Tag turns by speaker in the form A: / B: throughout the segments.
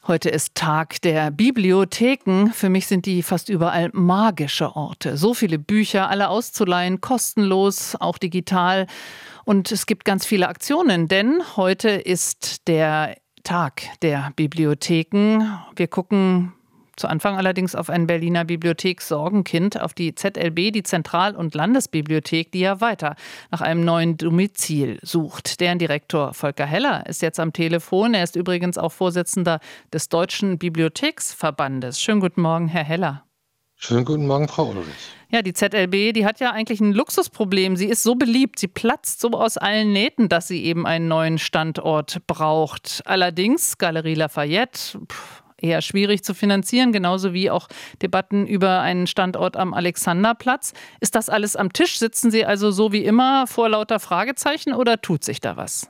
A: Heute ist Tag der Bibliotheken. Für mich sind die fast überall magische Orte. So viele Bücher, alle auszuleihen, kostenlos, auch digital. Und es gibt ganz viele Aktionen, denn heute ist der Tag der Bibliotheken. Wir gucken zu Anfang allerdings auf ein Berliner Bibliothekssorgenkind, auf die ZLB, die Zentral- und Landesbibliothek, die ja weiter nach einem neuen Domizil sucht. Deren Direktor Volker Heller ist jetzt am Telefon. Er ist übrigens auch Vorsitzender des Deutschen Bibliotheksverbandes. Schönen guten Morgen, Herr Heller.
B: Schönen guten Morgen, Frau Ulrich.
A: Ja, die ZLB, die hat ja eigentlich ein Luxusproblem. Sie ist so beliebt, sie platzt so aus allen Nähten, dass sie eben einen neuen Standort braucht. Allerdings, Galerie Lafayette, eher schwierig zu finanzieren, genauso wie auch Debatten über einen Standort am Alexanderplatz. Ist das alles am Tisch? Sitzen Sie also so wie immer vor lauter Fragezeichen oder tut sich da was?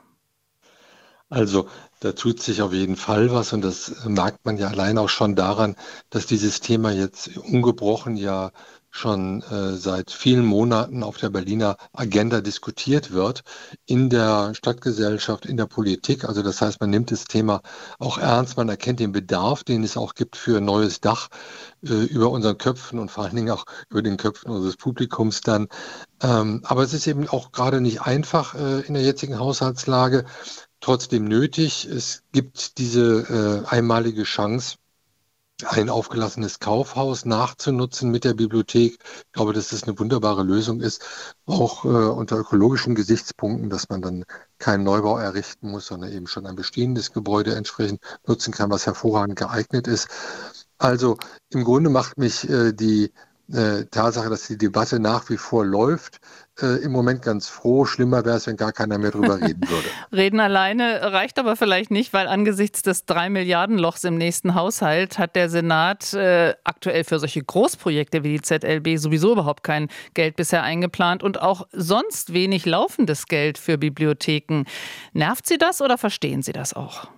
B: Also, da tut sich auf jeden Fall was und das merkt man ja allein auch schon daran, dass dieses Thema jetzt ungebrochen ja schon seit vielen Monaten auf der Berliner Agenda diskutiert wird, in der Stadtgesellschaft, in der Politik. Also das heißt, man nimmt das Thema auch ernst, man erkennt den Bedarf, den es auch gibt für ein neues Dach über unseren Köpfen und vor allen Dingen auch über den Köpfen unseres Publikums dann. Aber es ist eben auch gerade nicht einfach in der jetzigen Haushaltslage. Trotzdem nötig. Es gibt diese einmalige Chance, ein aufgelassenes Kaufhaus nachzunutzen mit der Bibliothek. Ich glaube, dass das eine wunderbare Lösung ist, auch unter ökologischen Gesichtspunkten, dass man dann keinen Neubau errichten muss, sondern eben schon ein bestehendes Gebäude entsprechend nutzen kann, was hervorragend geeignet ist. Also im Grunde macht mich die Tatsache, dass die Debatte nach wie vor läuft, im Moment ganz froh. Schlimmer wäre es, wenn gar keiner mehr drüber reden würde.
A: Reden alleine reicht aber vielleicht nicht, weil angesichts des 3-Milliarden-Lochs im nächsten Haushalt hat der Senat aktuell für solche Großprojekte wie die ZLB sowieso überhaupt kein Geld bisher eingeplant und auch sonst wenig laufendes Geld für Bibliotheken. Nervt Sie das oder verstehen Sie das auch?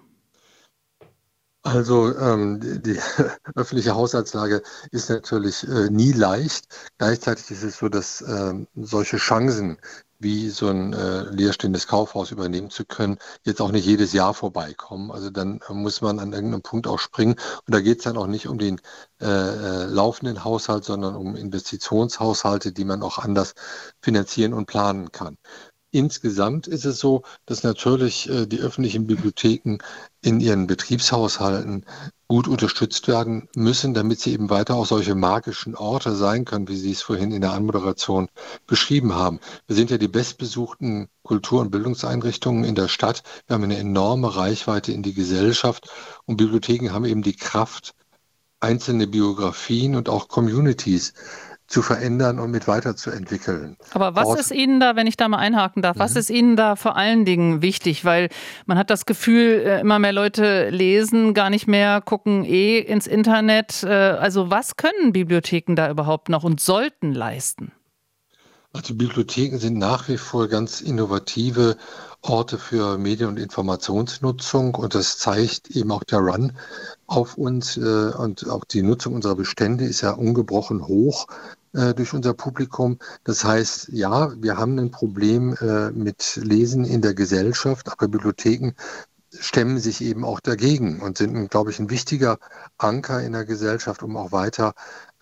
B: Also die öffentliche Haushaltslage ist natürlich nie leicht. Gleichzeitig ist es so, dass solche Chancen wie so ein leerstehendes Kaufhaus übernehmen zu können, jetzt auch nicht jedes Jahr vorbeikommen. Also dann muss man an irgendeinem Punkt auch springen. Und da geht es dann auch nicht um den laufenden Haushalt, sondern um Investitionshaushalte, die man auch anders finanzieren und planen kann. Insgesamt ist es so, dass natürlich die öffentlichen Bibliotheken in ihren Betriebshaushalten gut unterstützt werden müssen, damit sie eben weiter auch solche magischen Orte sein können, wie Sie es vorhin in der Anmoderation beschrieben haben. Wir sind ja die bestbesuchten Kultur- und Bildungseinrichtungen in der Stadt. Wir haben eine enorme Reichweite in die Gesellschaft und Bibliotheken haben eben die Kraft, einzelne Biografien und auch Communities zu verändern und mit weiterzuentwickeln.
A: Aber was ist Ihnen da, wenn ich da mal einhaken darf, was ist Ihnen da vor allen Dingen wichtig? Weil man hat das Gefühl, immer mehr Leute lesen, gar nicht mehr gucken ins Internet. Also was können Bibliotheken da überhaupt noch und sollten leisten?
B: Also Bibliotheken sind nach wie vor ganz innovative Orte für Medien- und Informationsnutzung und das zeigt eben auch der Run auf uns und auch die Nutzung unserer Bestände ist ja ungebrochen hoch durch unser Publikum. Das heißt, ja, wir haben ein Problem mit Lesen in der Gesellschaft, aber Bibliotheken stemmen sich eben auch dagegen und sind, glaube ich, ein wichtiger Anker in der Gesellschaft, um auch weiter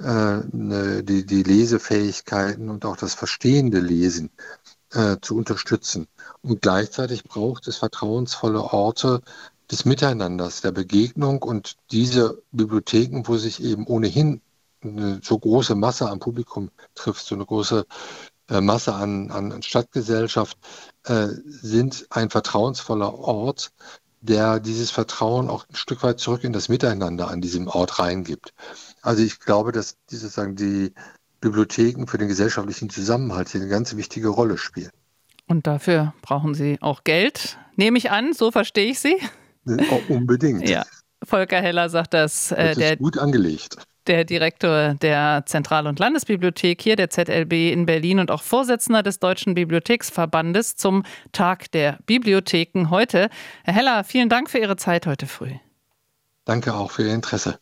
B: die Lesefähigkeiten und auch das verstehende Lesen zu unterstützen. Und gleichzeitig braucht es vertrauensvolle Orte des Miteinanders, der Begegnung und diese Bibliotheken, wo sich eben ohnehin eine so große Masse an Publikum trifft, so eine große Masse an Stadtgesellschaft, sind ein vertrauensvoller Ort, der dieses Vertrauen auch ein Stück weit zurück in das Miteinander an diesem Ort reingibt. Also ich glaube, dass die Bibliotheken für den gesellschaftlichen Zusammenhalt hier eine ganz wichtige Rolle spielen.
A: Und dafür brauchen Sie auch Geld, nehme ich an, so verstehe ich Sie.
B: Unbedingt.
A: Ja. Volker Heller sagt das.
B: Das ist gut angelegt.
A: Der Direktor der Zentral- und Landesbibliothek hier, der ZLB in Berlin und auch Vorsitzender des Deutschen Bibliotheksverbandes zum Tag der Bibliotheken heute. Herr Heller, vielen Dank für Ihre Zeit heute früh.
B: Danke auch für Ihr Interesse.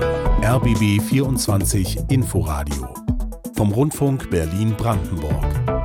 C: RBB 24 Inforadio vom Rundfunk Berlin-Brandenburg.